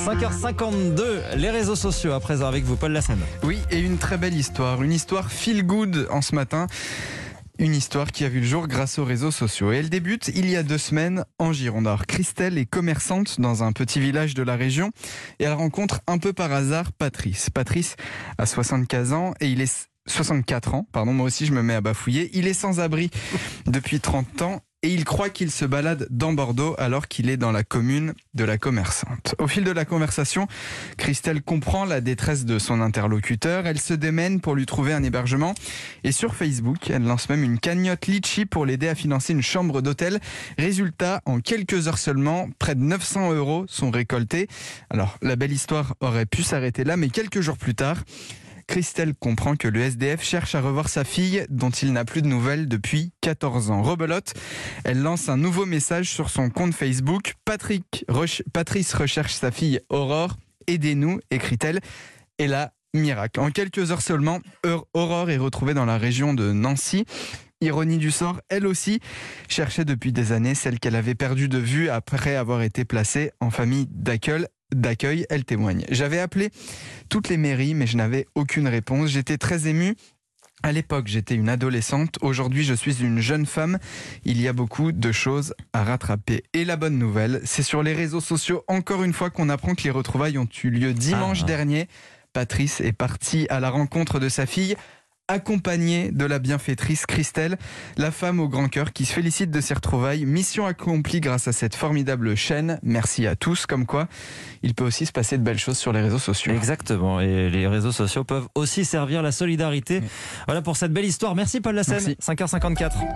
5h52, les réseaux sociaux à présent avec vous, Paul Lassène. Oui, et une très belle histoire. Une histoire feel good en ce matin. Une histoire qui a vu le jour grâce aux réseaux sociaux. Et elle débute il y a 2 semaines en Gironde. Alors, Christelle est commerçante dans un petit village de la région et elle rencontre un peu par hasard Patrice. Patrice a 75 ans et il est 64 ans, pardon, moi aussi je me mets à bafouiller. Il est sans abri depuis 30 ans. Et il croit qu'il se balade dans Bordeaux alors qu'il est dans la commune de la commerçante. Au fil de la conversation, Christelle comprend la détresse de son interlocuteur. Elle se démène pour lui trouver un hébergement. Et sur Facebook, elle lance même une cagnotte Litchi pour l'aider à financer une chambre d'hôtel. Résultat, en quelques heures seulement, près de 900 € sont récoltés. Alors, la belle histoire aurait pu s'arrêter là, mais quelques jours plus tard, Christelle comprend que le SDF cherche à revoir sa fille dont il n'a plus de nouvelles depuis 14 ans. Rebelote, elle lance un nouveau message sur son compte Facebook. Patrice recherche sa fille Aurore. Aidez-nous, écrit-elle. Et là, miracle. En quelques heures seulement, Aurore est retrouvée dans la région de Nancy. Ironie du sort, elle aussi cherchait depuis des années celle qu'elle avait perdue de vue après avoir été placée en famille d'accueil, elle témoigne. J'avais appelé toutes les mairies, mais je n'avais aucune réponse. J'étais très émue. À l'époque, j'étais une adolescente. Aujourd'hui, je suis une jeune femme. Il y a beaucoup de choses à rattraper. Et la bonne nouvelle, c'est sur les réseaux sociaux, encore une fois, qu'on apprend que les retrouvailles ont eu lieu dimanche dernier. Patrice est parti à la rencontre de sa fille, accompagnée de la bienfaitrice Christelle, la femme au grand cœur qui se félicite de ses retrouvailles. Mission accomplie grâce à cette formidable chaîne. Merci à tous. Comme quoi, il peut aussi se passer de belles choses sur les réseaux sociaux. Exactement. Et les réseaux sociaux peuvent aussi servir la solidarité. Voilà pour cette belle histoire. Merci Paul Lassène. 5h54.